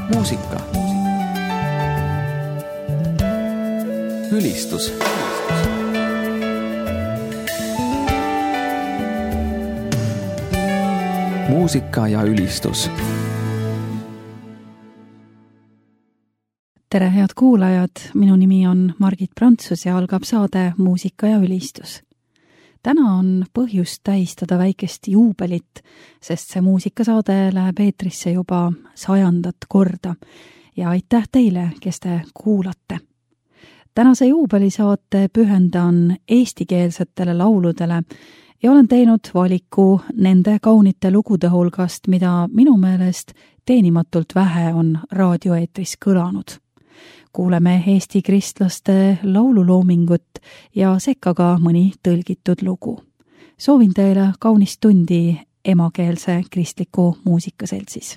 muusika. Ülistus. Muusika ja ülistus. Tere, head kuulajad! Minu nimi on Margit Prantsus ja algab saade Muusika ja ülistus. Täna on põhjust tähistada väikest juubelit, sest see muusikasaade läheb eetrisse juba 100. korda ja aitäh teile, kes te kuulate. Tänase juubelisaate pühendan eestikeelsetele lauludele ja olen teinud valiku nende kaunite lugude hulgast, mida minu meelest teenimatult vähe on raadioeetris kõlanud. Kuuleme eesti kristlaste laululoomingut ja sekka ka mõni tõlgitud lugu. Soovin teile kaunist tundi emakeelse kristliku muusikaseltsis.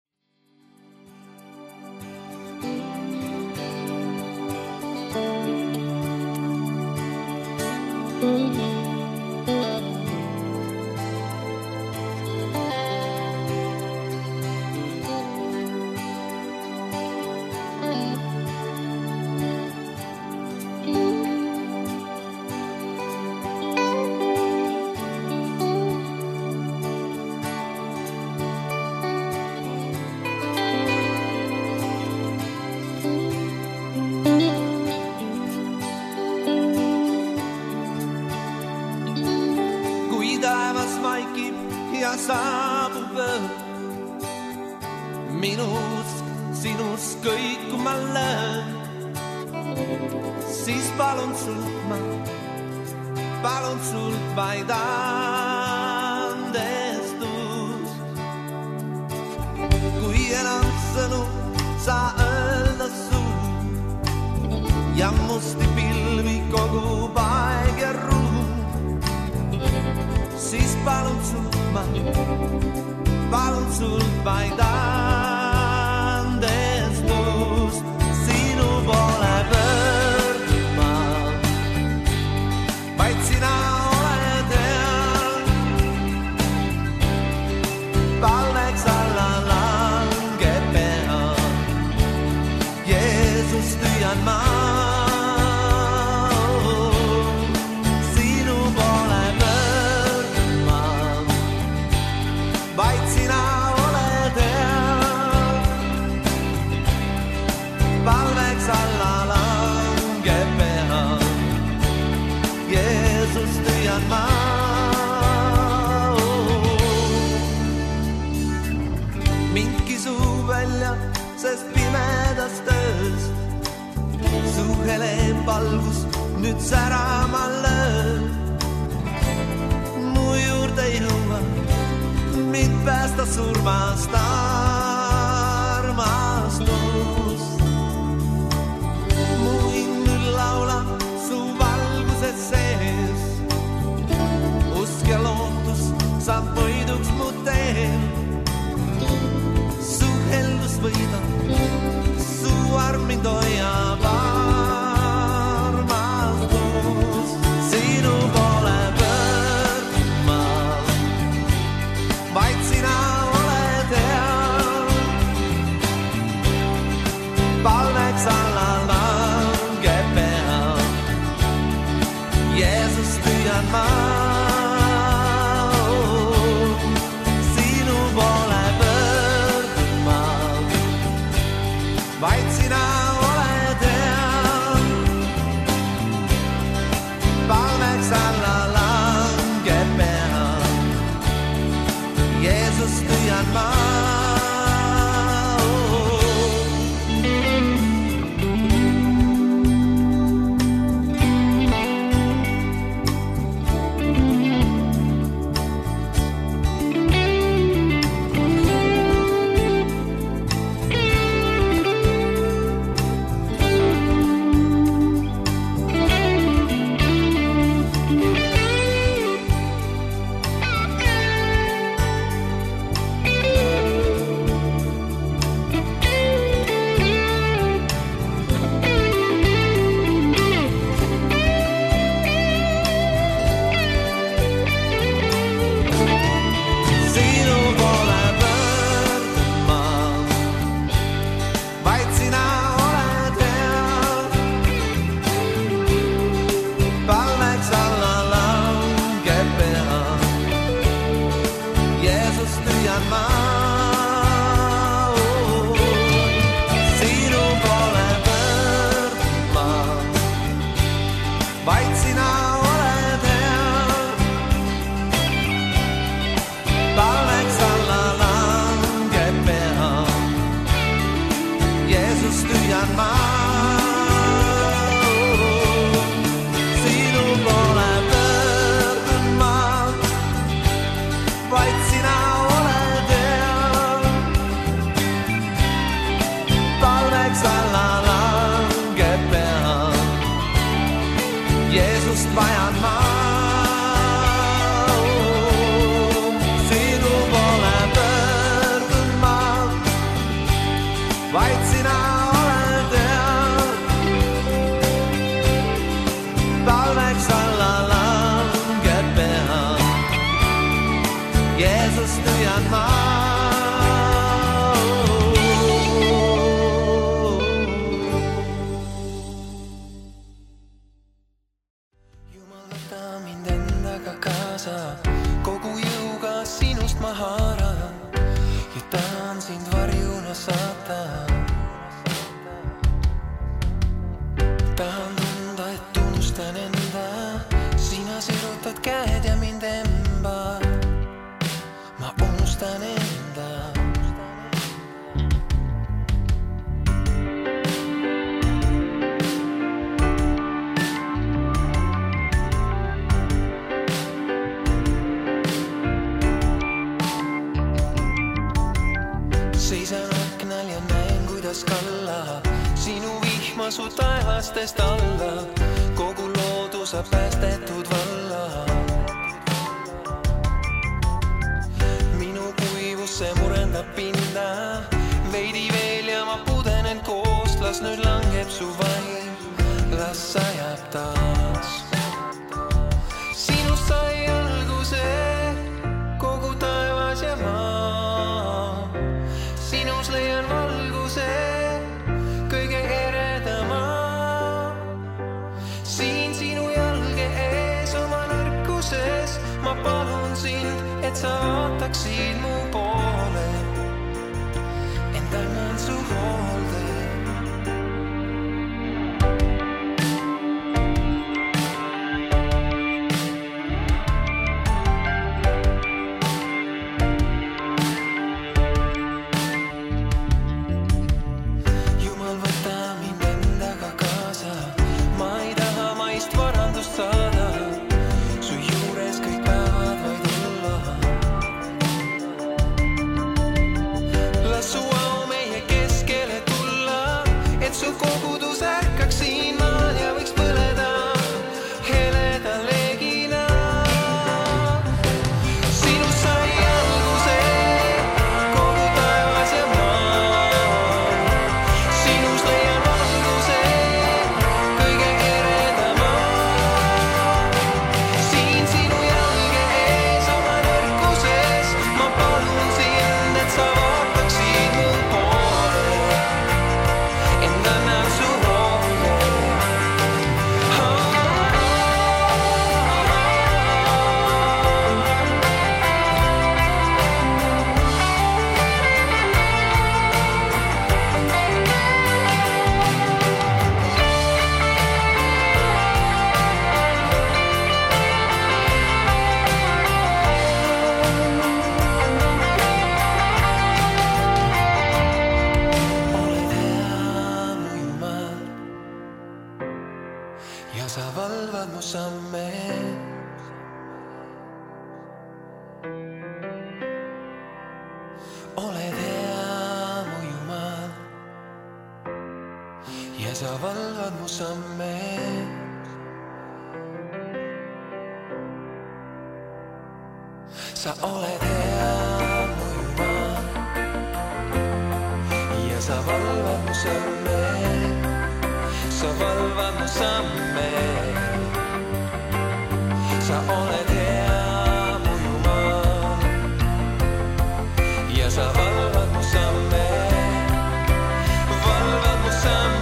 Saabub minus, sinus kõik, kui ma löön, siis palun sult vaid andestust. Kui enam sõnu saa öelda suu ja musti pilvi kogub aeg ja ruum, siis palun sult vaid andestust. Sinu poole pöördma, vaid sina oled hea. Palveks alla langeb pea, Jeesus tüüan ma. Sest pimedas töös su helevalgus nüüd särama löö. Mu juurde jõua, mind päästa surmast armastust. Mu hing nüüd laula su valguse sees, usk ja lootus saab võiduks mu teel. Heldus võida, su arm mind hoiab armastus. Sinu poole pöördma, vaid sina oled hea. Palveks alla langeb pea, Jeesus tüüan ma. Vaid sina oled hea, palveks alla langeb pea, Jeesus tüüan ma. Jeesust hüüan ma. Jumal, võta mind endaga kaasa, kogu jõuga sinust ma haaran ja tahan sind varjuna saata. Tahan tunda, et unustan enda, sina sirutad käed ja mind emba. Ma unustan enda. Seisan aknal ja näen, kuidas kallab sinu vihma su taevastest alla. Kogu loodusa päästetud valla. Minu kuivus see murendab pinda. Veidi veel ja ma pudenen koost. Las nüüd langeb su vaim, las sajab taas. Sinust sai alguse kogu taevas ja maa. Sinus leian valguse kõige eredama. Siin sinu jalge ees oma nõrkuses ma palun sind, et sa vaataksid mu poole. Ent annan su hoolde. Jumal, võta mind endaga kaasa. Ma ei taha maist varandust saada. Su juures kõik päevad vaid olla. Las su au meie keskele tulla, et su kogudus ärkaks siin maal ja võiks põleda heleda leegina. Sinust sai alguse kogu taevas ja maa. Sinus leian valguse kõige eredama. Siin sinu jalge ees oma nõrkuses ma palun sind, et sa vaataksid mu poole. Ent annan su hoolde. Oled hea mu Jumal ja sa valvad mu samme. Oled hea mu Jumal ja sa valvad mu samme. Sa oled hea mu Jumal ja sa valvad mu samme. Sa valvad mu samme. Sa oled hea mu Jumal ja sa valvad mu samme. Valvad mu samme.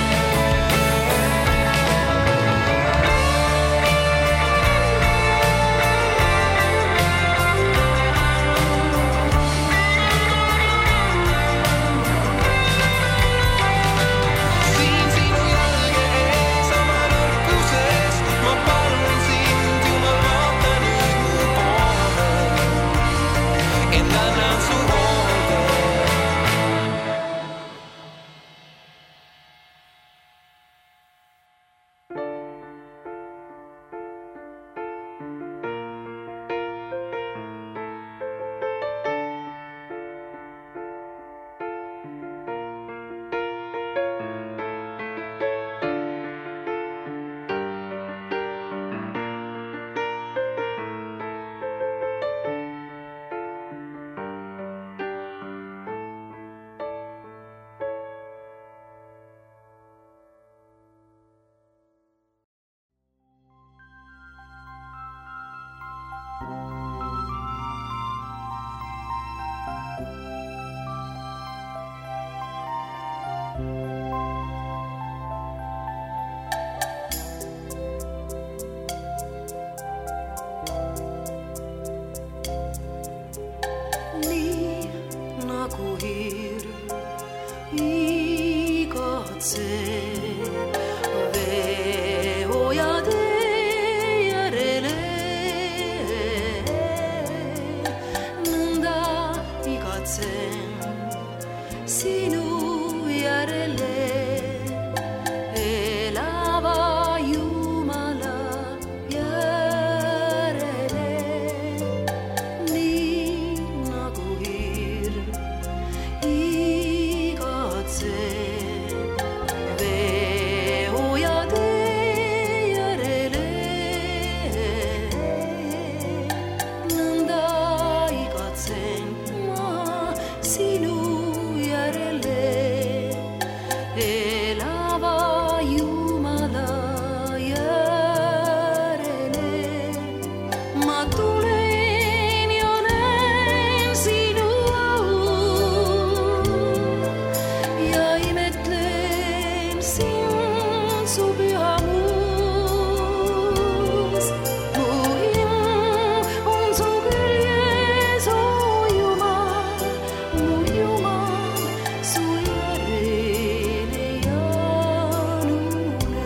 Siin sinu jalge ees oma nõrkuses ma palun sind, Jumal, vaata nüüd mu poole. Ent annan su hoolde. igatsen sinu järele elava Jumala järele, nii nagu hirm igatseb veojade järele, nõnda igatsen ma sinu järele elava Jumala järele. Ma tulen ja näen sinu au ja imetlen sind su pühamus. Mu hing on su küljes, o Jumal, mu Jumal, su järele janunen.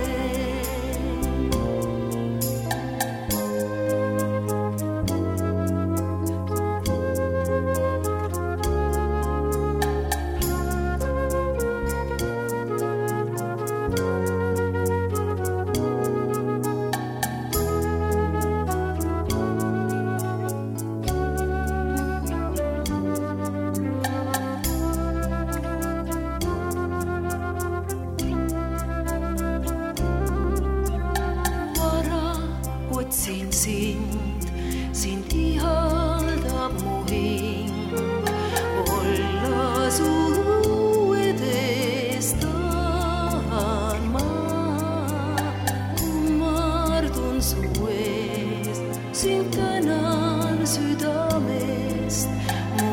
Vara otsin sind ihaldab mu hing, olla su edes tahan ma, kummardun su ees, sind tänan südamest, mu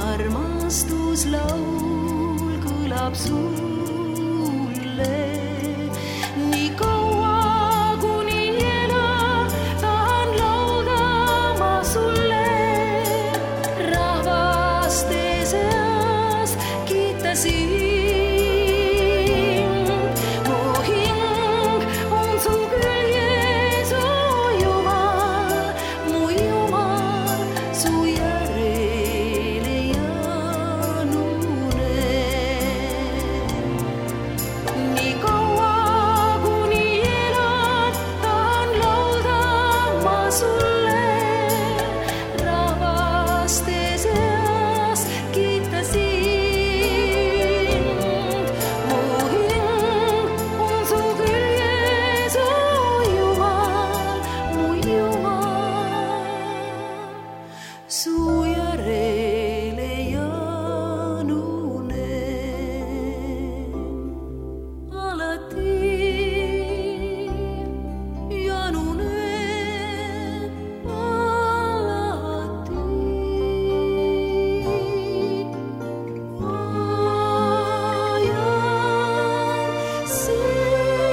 armastuslaul kõlab sulle. Nii kaua kuni elan, tahan laulda ma sulle, rahvaste seas kiita sind. Mu hing on su küljes, o Jumal, mu Jumal, su järele janunen. Nii kaua kuni elan, tahan laulda ma sulle, rahvaste seas kiita sind. Mu hing on su küljes, o Jumal, mu Jumal, su järele janunen. Alati janunen, alati ajan sind.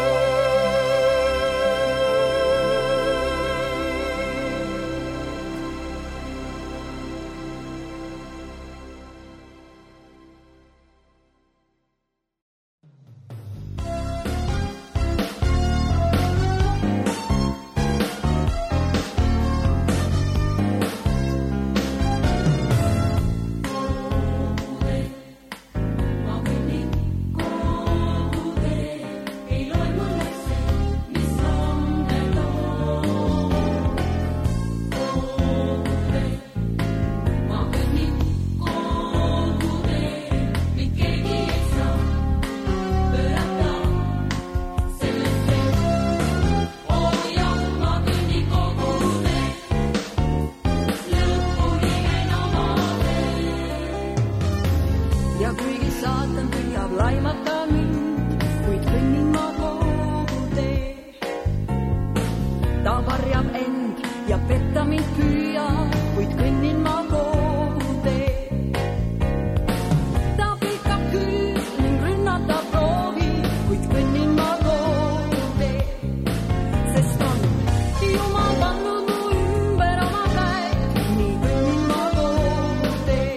Ja kuigi saatan püüab laimata mind, kuid kõnnin ma kogu tee. Ta varjab end ja petta mind püüab, kuid kõnnin ma kogu tee. Ta pikab küll ning rünnata proovib, kuid kõnnin ma kogu tee. Sest on Jumal pannud mu ümber oma käed, nii kõnnin ma kogu tee.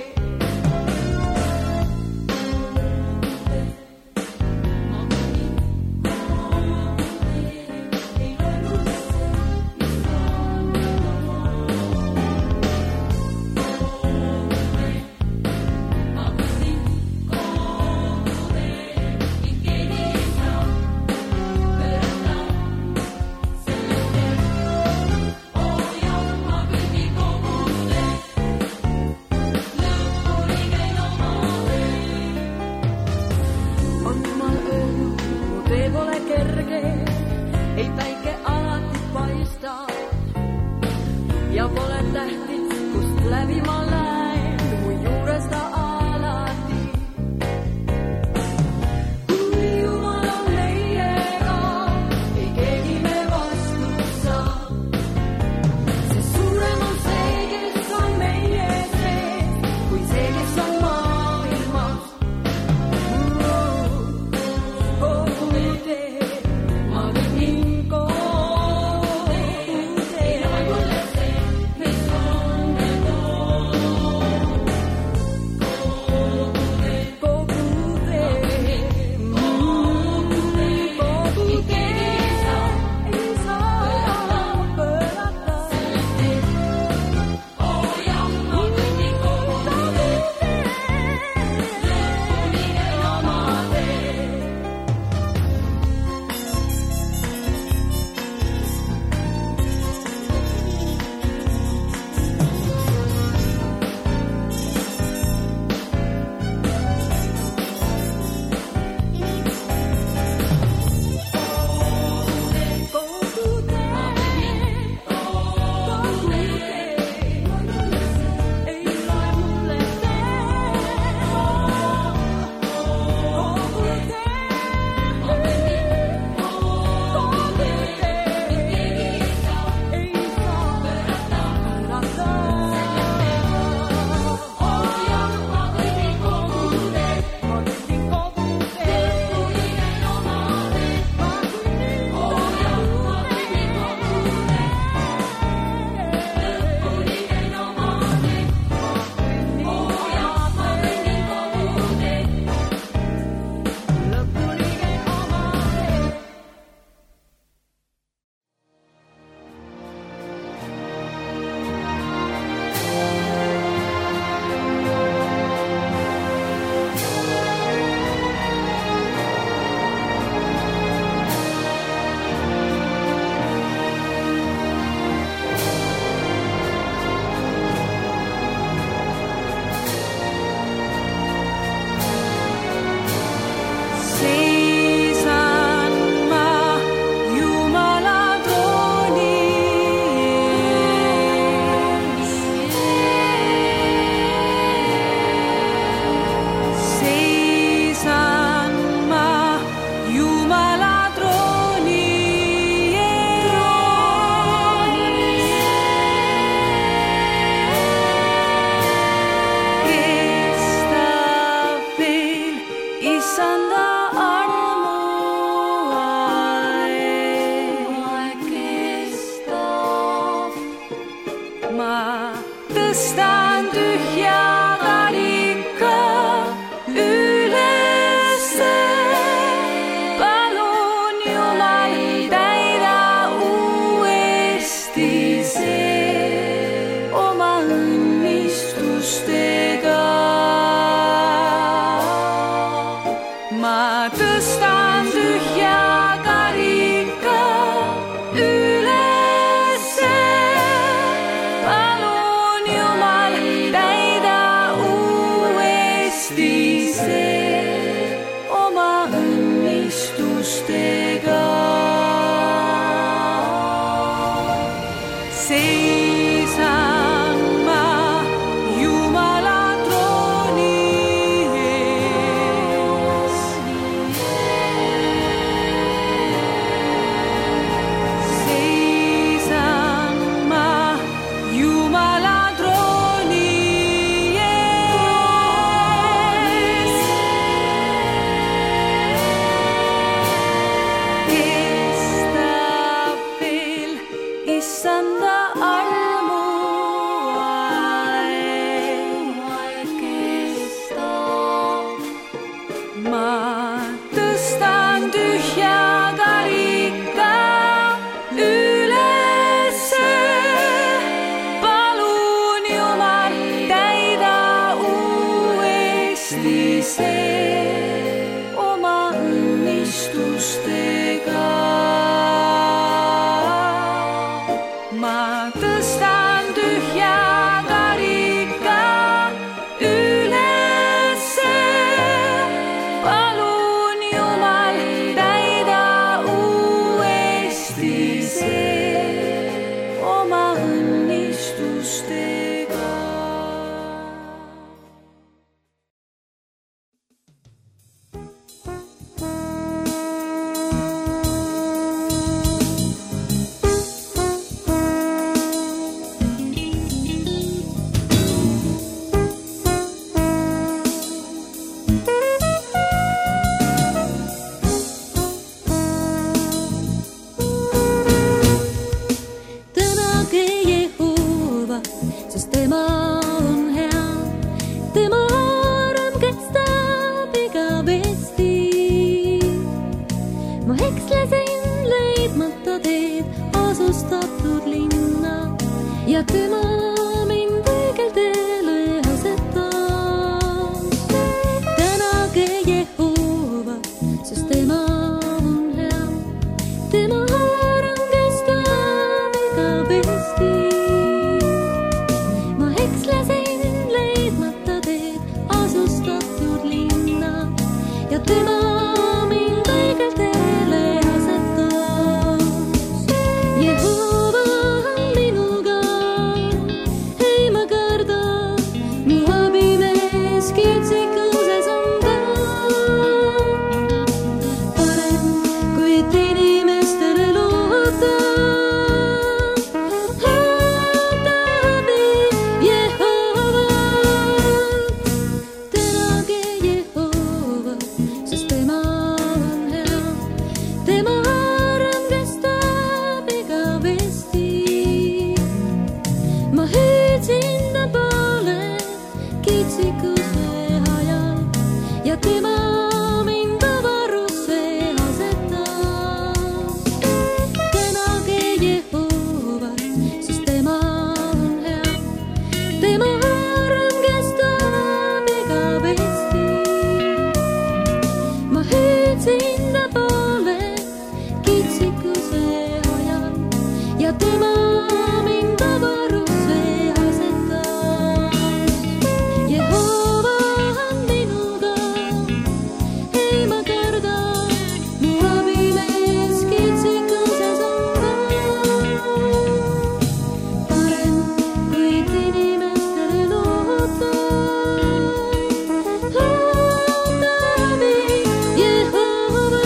ja tema mind õigel teele asetas. Tänage Jehovat, sest tema on hea. Tema haarang kestab igavesti. Ma ekslesin leidmata teed asustatud linna ja tema mind õigel teele asetas. Jehova on minuga, ei ma karda, mu abimees kitsikuses on ka. Parem kui inimestele loota, oota abi Jehovat. Tänage Jehovat, sest tema on hea. Tema haarang kestab igavesti. Ma hüüdsin ta poole kitsikuse ajal ja tema mind avarusse asetas. Tänage Jehovat, sest tema on hea. Tema haarang kestab igavesti. Ma hüüdsin ta poole kitsikuse ajal ja tema mind avarusse asetas. Jehova on minuga, ei ma karda, mu abimees kitsikuses on ka. Parem kui inimestele loota, oota abi Jehovat.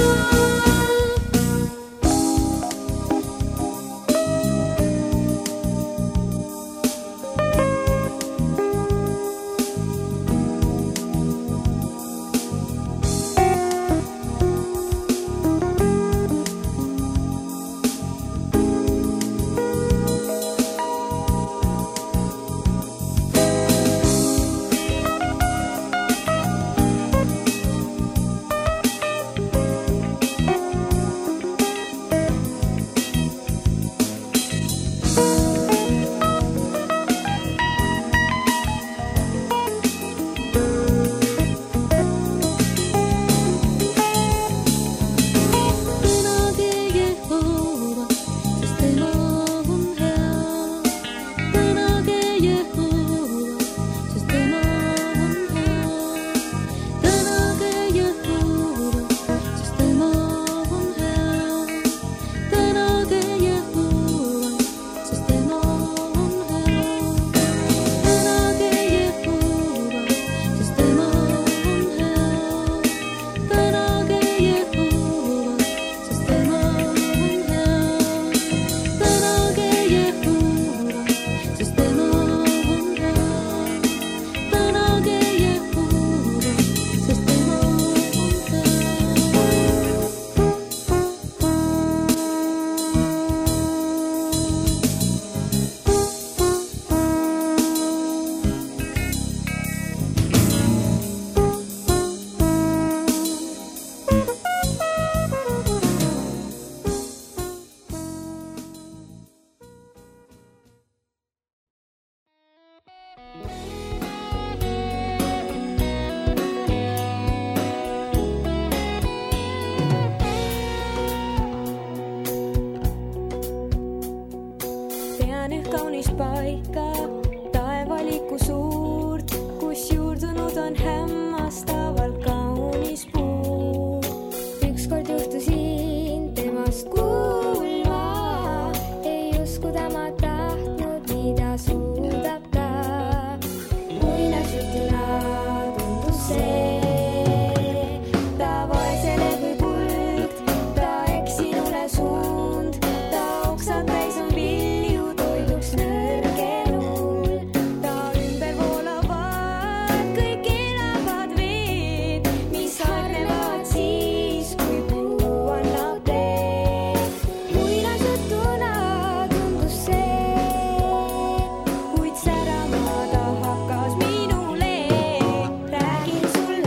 Tänage Jehovat, sest tema on hea. Tänage Jehovat, sest tema on hea. Tänage Jehovat, sest tema on hea. Tänage Jehovat, sest tema on hea. Tänage Jehovat, sest tema on hea. Tänage Jehovat, sest tema on hea. Tänage Jehovat, sest tema on hea. Tänage Jehovat, sest tema on Tean üht kaunist paika, taevaliku suurt, kus juurdunud on hämmastavalt kaunis puu. Ükskord juhtusin temast kuulma, ei uskuda ma tahtnud, mida suudab ta. Muinasjutuna tundus see, ta vaesele kui kuld, ta eksinule suund, ta oksad täis on vilju, toiduks nõrgenul. Ta ümber voolavad kõik elavad veed, mis hargnevad siis, kui puu annab teed. Muinasjutuna tundus see, kuid särama ta hakkas minule. Räägin sulle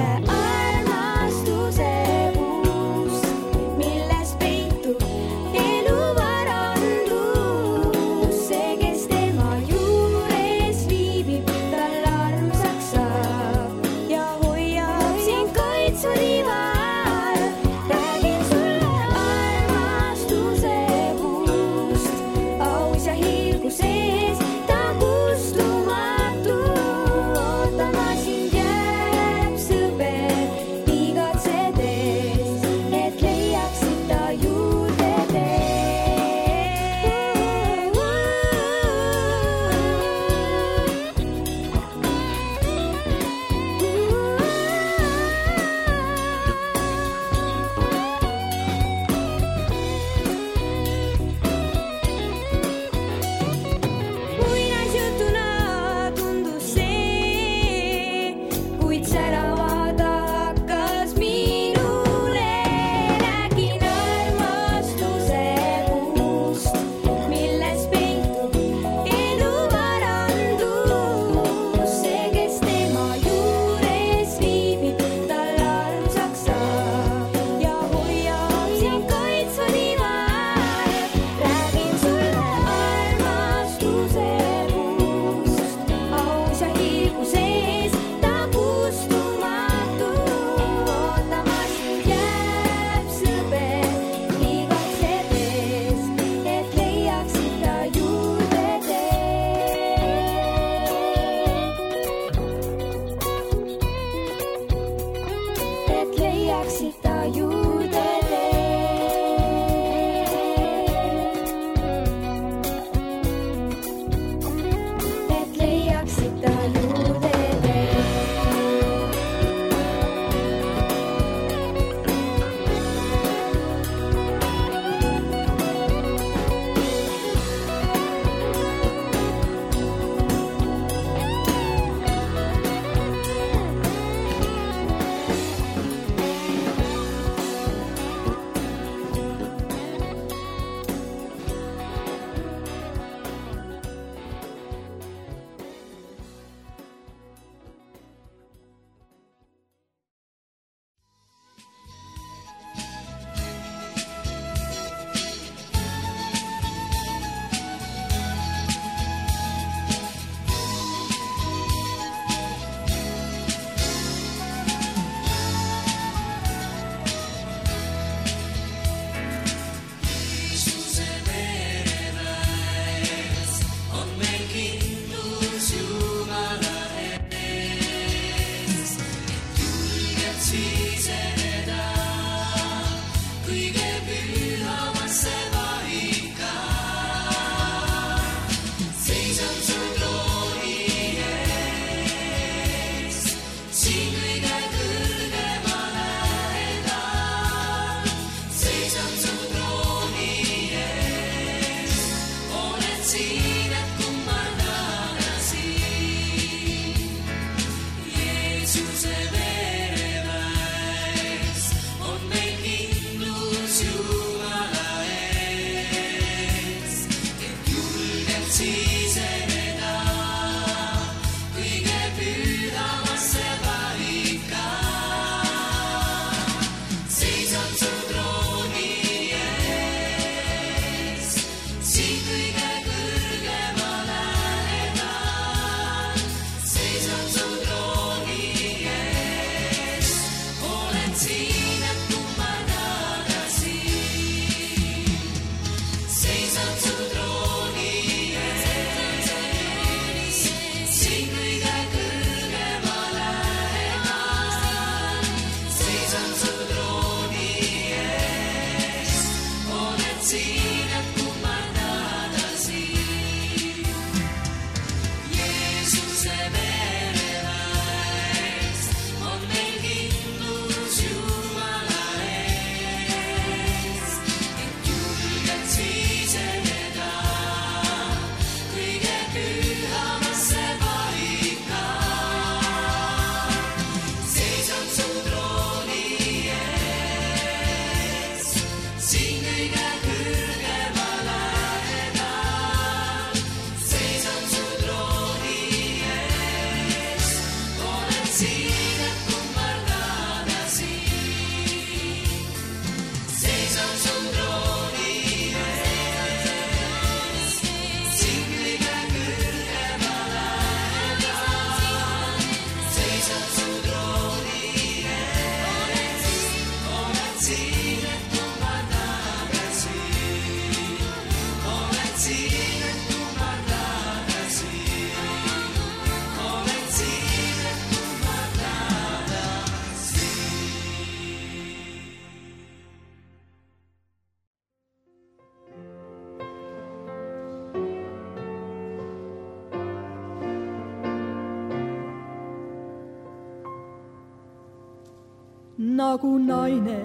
Nagu naine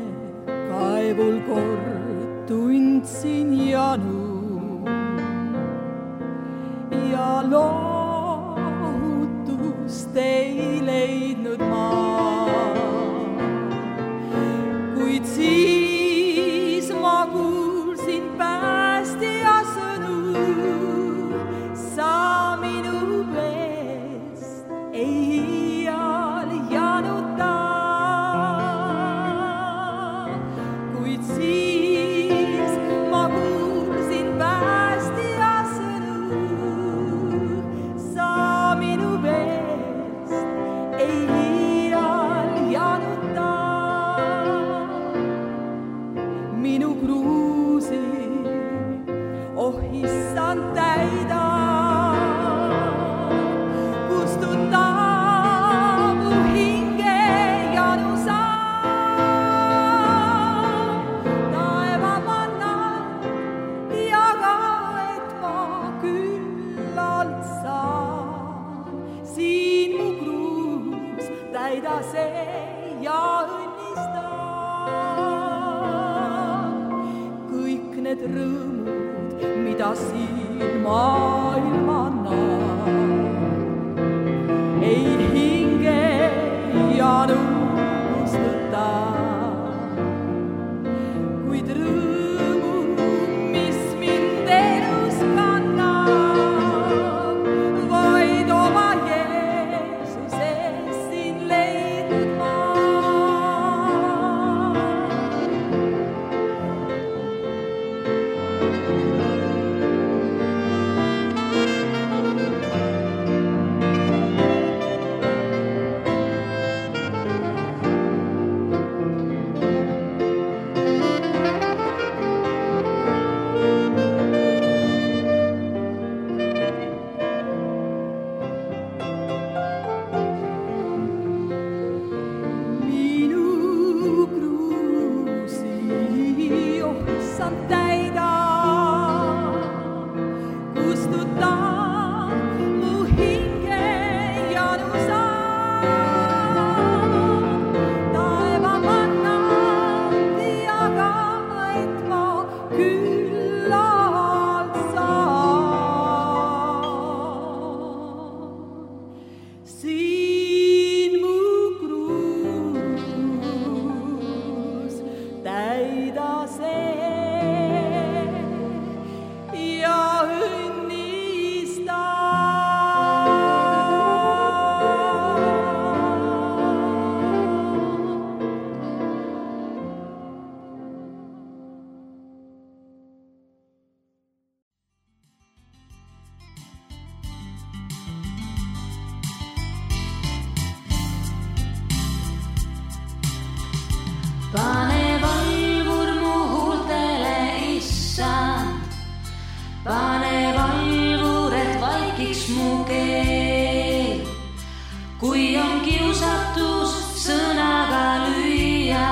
kaevul kord tundsin janu ja lohutust ei leidnud ma. täida see ja õnnista kõik need rõõmud, mida siin maailm annab. Ei hinge ja nõustuta, kuid rõõmu, mis mind elus kannab, vaid oma Jeesuses siin leidnud ma. Pane valvur mu huultele, issand, pane valvur, et vaikiks mu keel. Kui on kiusatus sõnaga lüüa,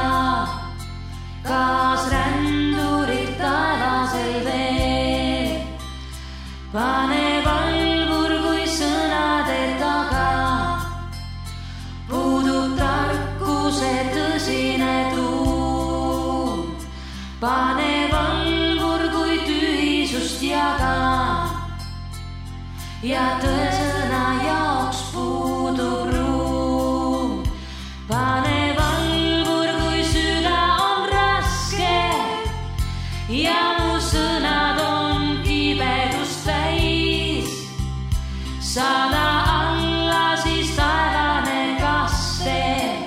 kaasrändurid taevasel veel. Pane valvur, kui sõnade taga puudub tarkuse tõsine tuum. Pane valvur, kui tühisust jaga ja tõesõna jaoks puudub ruum. Pane valvur, kui süda on raske ja mu sõnad on kibedust täis. Saada alla siis taevane kaste,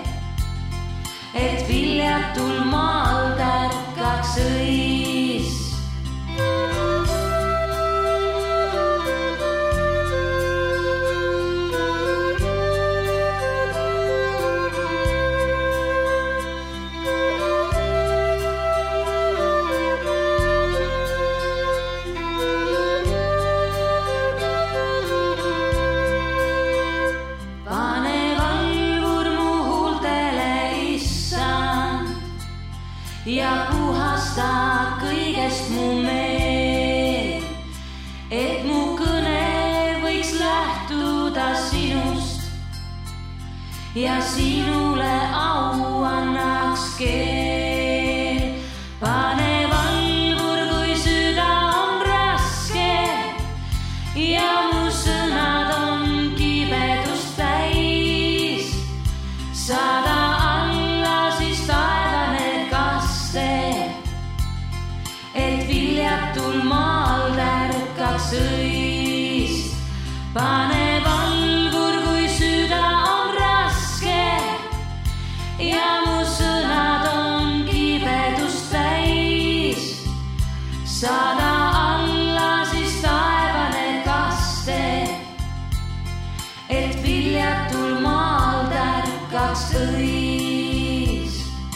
et viljatul maal tärkaks õis. Ja puhasta kõigest mu meel, et mu kõne võiks lähtuda sinust ja sinule au annaks keel. Pane valvur, kui süda on raske ja mu sõnad on kibedust täis. Saada alla siis taevane kaste, et viljatul maal tärkaks õis. Pane valvur, kui süda on raske ja mu sõnad on kibedust täis. Saada alla siis taevane kaste, et viljatul maal tärkaks õis.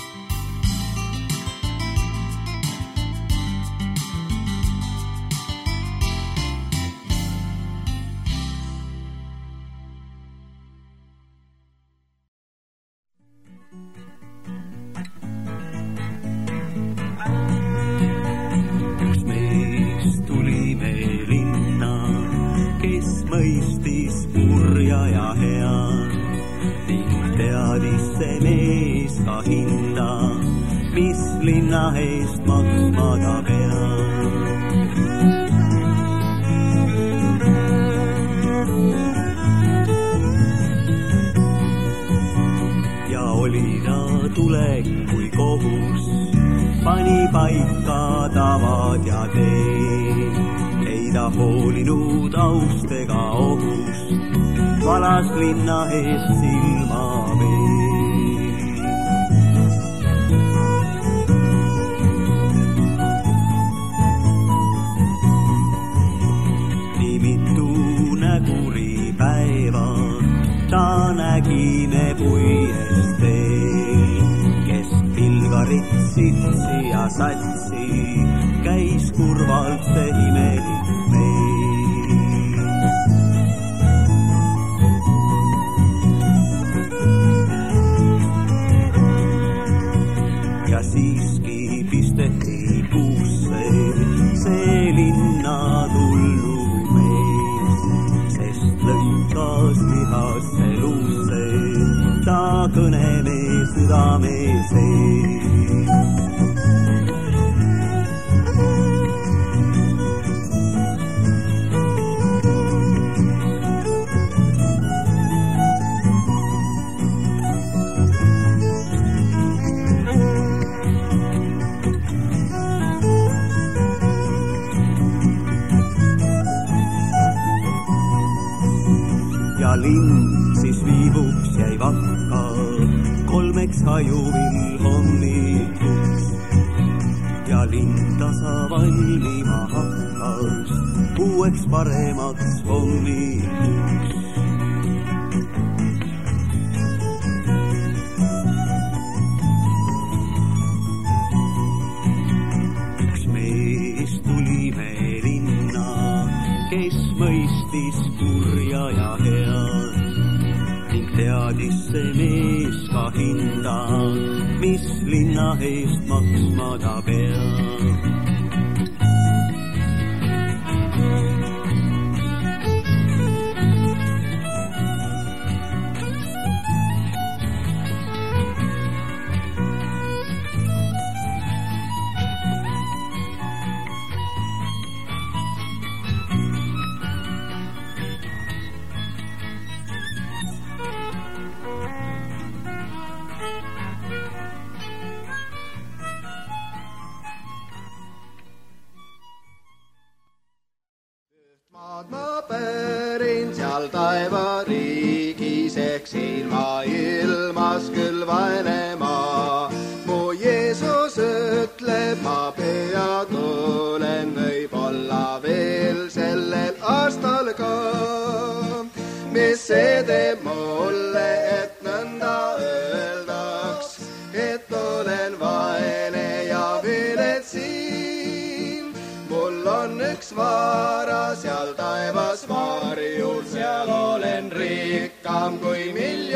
Üks mees tuli meil linna, kes mõistis kurja ja head ning teadis teadis see mees ka hinda, mis linna eest maksma ta peab. Ja oli ta tulek kui kohus, pani paika tavad ja tee. Ei ta hoolinud aust ega ohust, valas linna eest silma veel. Nii mitu näguri päeva ta nägi me puies teel, kes pilgarit sitsi ja satsi käis kurvalt see imelik meil. Ja siiski pisteti puusse see linna tullu mees, sest lõikas lihasse luusse ta kõnemee südame sees. Ja linn siis viibuks jäi vakka, kolmeks hajuvil hommikuks. Ja linn tasa valmima hakkas, uueks paremaks hommikuks. Üks mees tuli me linna, kes mõistis kurja ja head, ning teadis see mees ka hinda, mis linna eest maksma ta peab. Ma pärin seal taevariigis, eks ilmas küll vaene maa. Mu Jeesus ütleb, ma pea tulen, võib-olla veel sellel aastal ka. Mis see teeb mulle, et nõnda öeldaks, et olen vaene ja viletsin. Mul on üks vaara seal taevas varjul, seal olen rikkam kui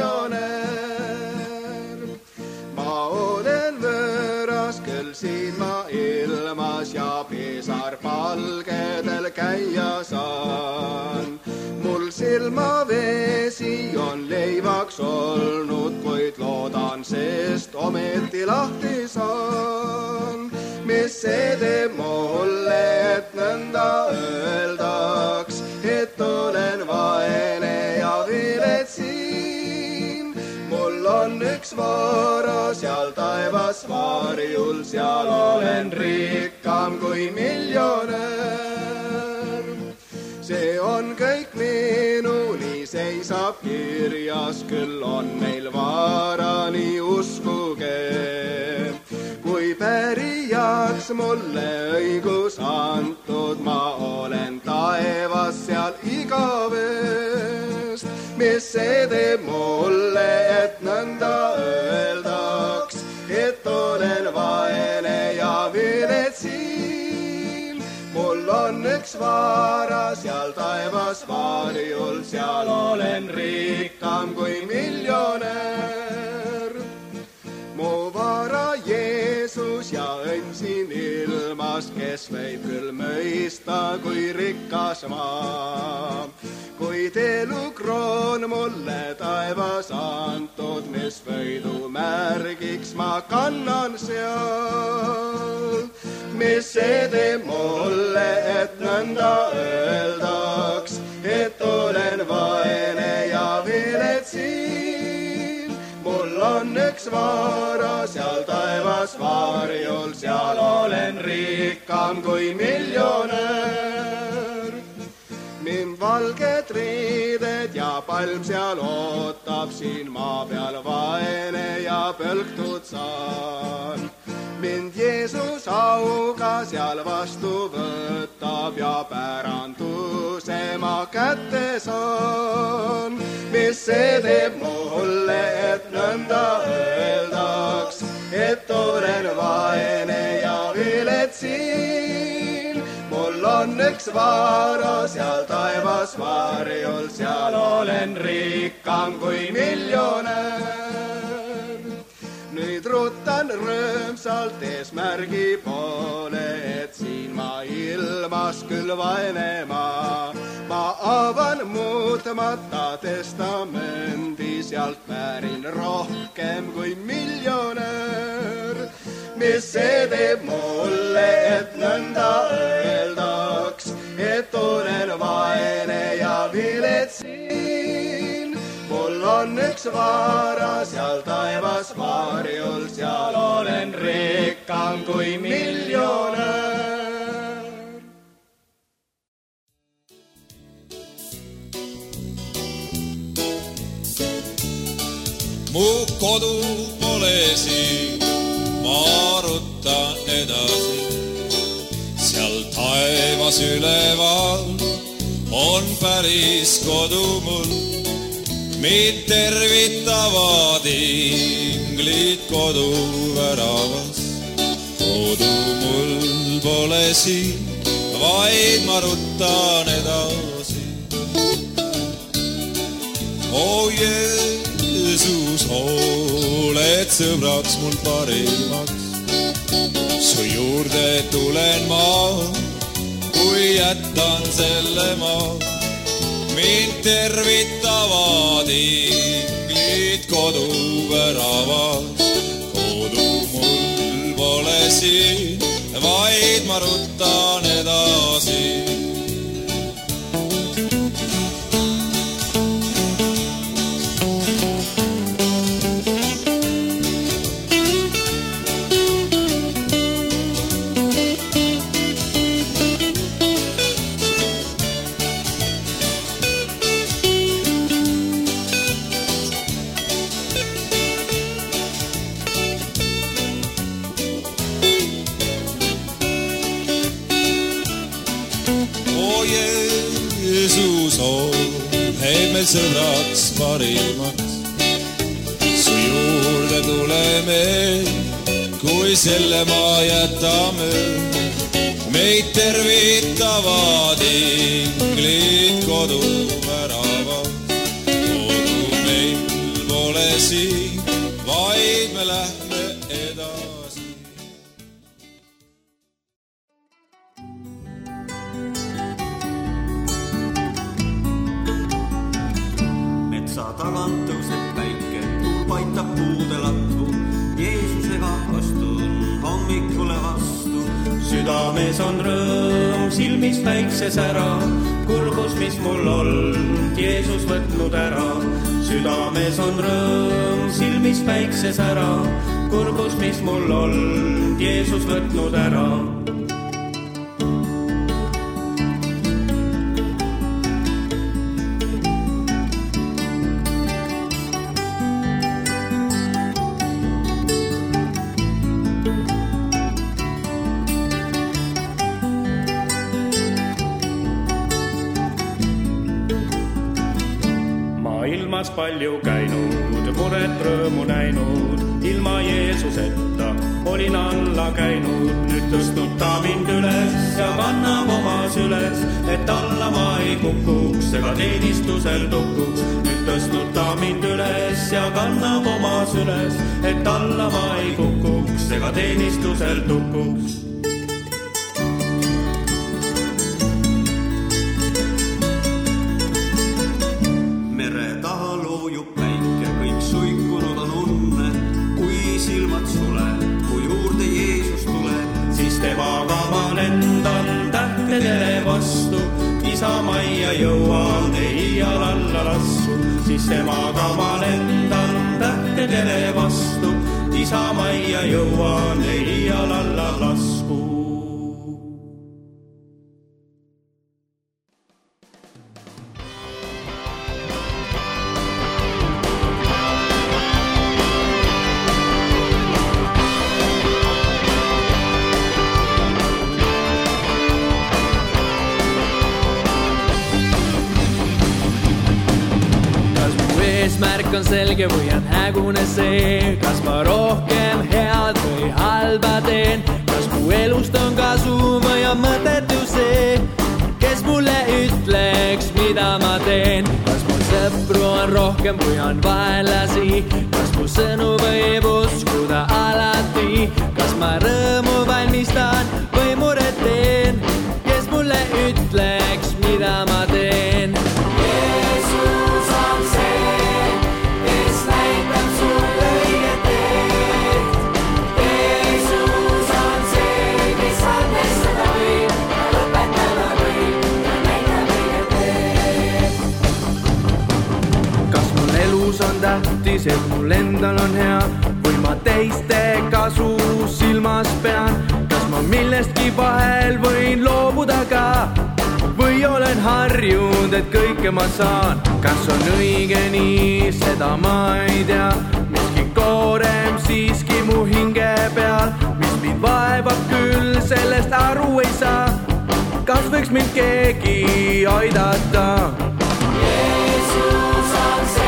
miljonär. Ma olen võõras küll siin ma ilmas ja pisarpalgedel käia saan. Mul silmavesi on leivaks olnud, kuid loodan, sest ometi lahti saan. Mis see teeb mulle, et nõnda öeldaks, et olen vaene ja viletsin. Mul on üks vaara seal taevas varjul, seal olen rikkam kui miljonär. See on kõik minuni, seisab kirjas, küll on meil vaara, nii uskuge. Kui pärijaks mulle õigus antud, ma olen taevas seal igavest. Mis see teeb mulle, et nõnda öeldaks, et olen vaene ja viletsin. Mul on üks vaara seal taevas varjul, seal olen rikkam kui miljonär. Mu vaara Jeesus ja õnn siin ilmas, kes võib küll mõista, kui rikas ma. kuid elukroon mulle taevas antud, mis võidu märgiks ma kannan seal. Mis see teeb mulle, et nõnda öeldaks, et olen vaene ja viletsin. Mul on üks vara seal taevas varjul, seal olen rikkam kui miljonär. Mind valged riided ja palm seal ootab, siin maa peal vaene ja pölktud saan. Mind Jeesus auga seal vastu võtab ja päranduse ma kätte saan. Mis see teeb mulle, et nõnda öeldaks, et olen vaene ja viletsin. Mul on üks vara seal taevas varjul, seal olen rikkam kui miljonär. Nüüd rutan rõõmsalt eesmärgi poole, et siin ma ilmas küll vaene ma. Ma avan muutmata testamendi, sealt pärin rohkem kui miljonär. Mis see teeb mulle, et nõnda öeldaks, et olen vaene ja viletsin. Mul on üks vara seal taevas varjul, seal olen rikkam kui miljonär. Mu kodu pole siin, ma rutan edasi. Seal taevas üleval on päris kodu mul. Mind tervitavad inglid kodu väravas. Kodu mul pole siin, vaid ma rutan edasi. Oh Jeesus, oled sõbraks mul parimaks. Su juurde tulen ma, kui jätan selle maa. Mind tervitavad inglid kodu väravas. Kodu mul pole siin, vaid ma rutan edasi. Sõbraks parimaks. Su juurde tuleme, kui selle maa jätame. Meid tervitavad inglid kodu väravas. Kodu meil pole siin, vaid me lähme edasi. Tagant tõuseb päike, tuul paitab puude latvu. Jeesusega astun hommikule vastu. Südames on rõõm, silmis päikses ära. Kurbus, mis mul olnud, Jeesus võtnud ära. Südames on rõõm, silmis päikses ära. Kurbus, mis mul olnud, Jeesus võtnud ära. Palju käinud, muret rõõmu näinud, ilma Jeesuseta olin alla käinud. Nüüd tõstnud ta mind üles ja kannab oma süles, et alla ma ei kukuks ega teenistusel tukuks. Nüüd tõstnud ta mind üles ja kannab oma süles, et alla ma ei kukuks ega teenistusel tukuks. ilmad suleb, kui juurde Jeesus tuleb, siis temaga ma lendan tähtedele vastu, isa majja jõuan, ei iial alla lasku. Siis temaga ma lendan tähtedele vastu, isa majja jõuan, ei iial alla lasku. Eesmärk on selge või on hägune see, kas ma rohkem head või halba teen, kas mu elust on kasu või on mõtetu see, kes mulle ütleks, mida ma teen, kas mul sõpru on rohkem või on vaenlasi, kas mu sõnu võib uskuda alati, kas ma rõõmu valmistan või muret teen, kes mulle ütleks, mida ma teen. Jeesus on see, tähtis, et mul endal on hea või ma teiste kasu silmas pean, kas ma millestki vahel võin loobuda ka või olen harjunud, et kõike ma saan, kas on õige nii, seda ma ei tea, miski koorem siiski mu hinge peal, mis mind vaevab küll, sellest aru ei saa, kas võiks mind keegi aidata. Jeesus on see,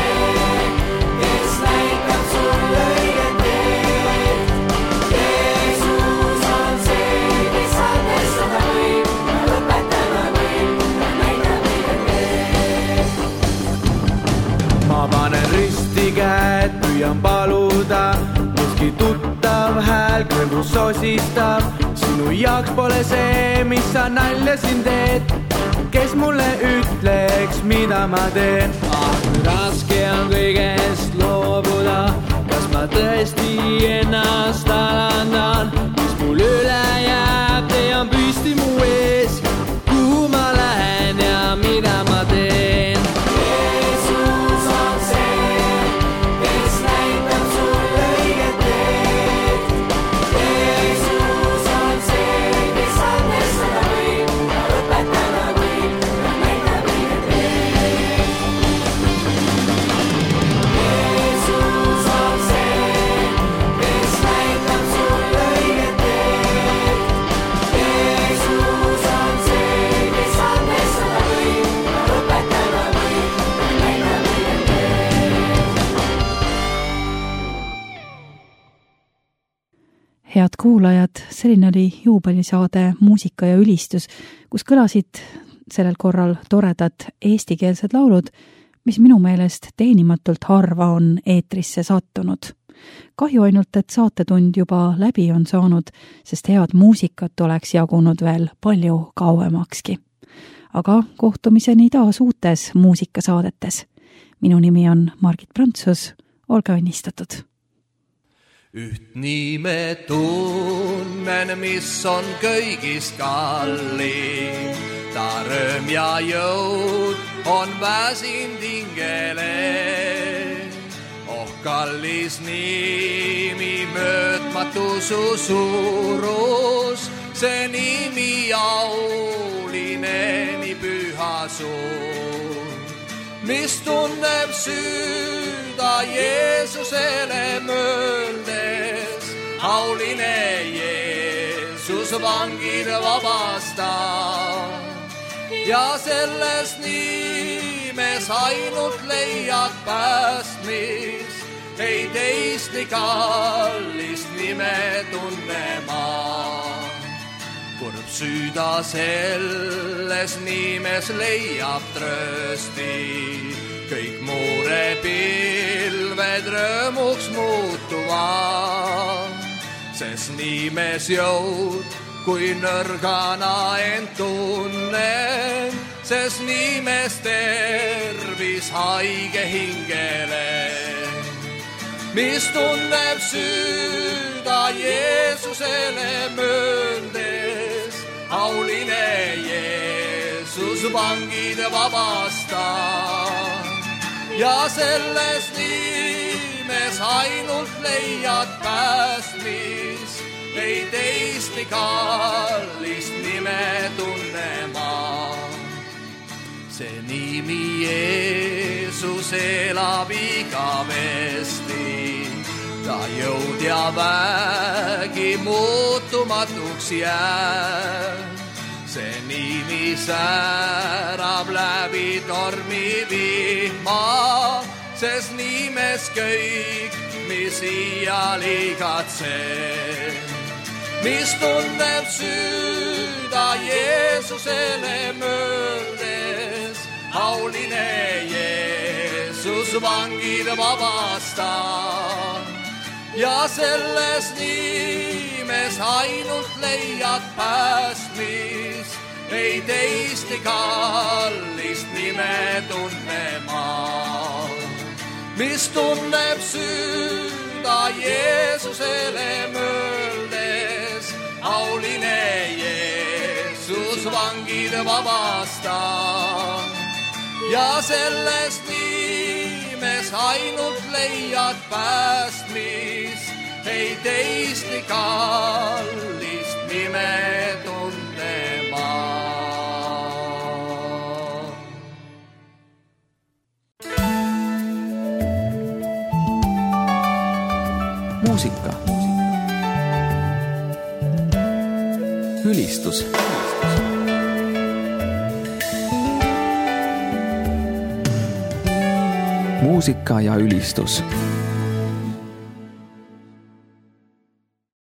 käed püüan paluda, miski tuttav hääl kõrvus sosistab, sinu jaoks pole see, mis sa nalja siin teed, kes mulle ütleks, mida ma teen. Raske on kõigest loobuda, kas ma tõesti ennast alandan, mis mul üle jääb, tean püsti mu ees, kuhu ma lähen ja mida ma teen. Jeesus on see, head kuulajad, selline oli juubelisaade Muusika ja ülistus, kus kõlasid sellel korral toredad eestikeelsed laulud, mis minu meelest teenimatult harva on eetrisse sattunud. Kahju ainult, et saatetund juba läbi on saanud, sest head muusikat oleks jagunud veel palju kauemakski. Aga kohtumiseni taas uutes muusikasaadetes. Minu nimi on Margit Prantsus, olge õnnistatud! Üht nime tunnen, mis on kõigist kallim, ta rõõm ja jõud on väsinud hingele. Oh kallis nimi, möödmatu su suurus, see nimi auline, nii püha suur, mis tunneb süüda Jeesusele mööldes. Auline Jeesus vangid vabastab ja selles nimes ainult leiad päästmist. Ei teist nii kallist nime tunnema. Kurb süüda selles nimes leiab tröösti, kõik murepilved rõõmuks muutuvad, sest nimes jõud, kui nõrgana end tunnen, sest nimes tervis haige hingele. mis tunneb süda Jeesusele mööndes. Auline Jeesus vangid vabastab ja selles nimes ainult leiad päästmis. Ei teistki kallist nime tunnema. See nimi Jeesus elab igavesti. Ta jõud ja vägi muutumatuks jääb. See nimi säärab läbi tormi vihma, sest nimes kõik, mis iiali katseb. Mis tunneb süda Jeesusele mööndes. Auline Jeesus vangid vabastab ja selles nimes ainult leiad päästmis. Ei teistki kallist nime tunnema. Mis tunneb süda Jeesusele mööndes. Auline Jeesus vangid vabastab ja selles nimes ainult leiad päästmis. Ei teistki kallist nime tunnema. Muusika. Ülistus. Muusika ja ülistus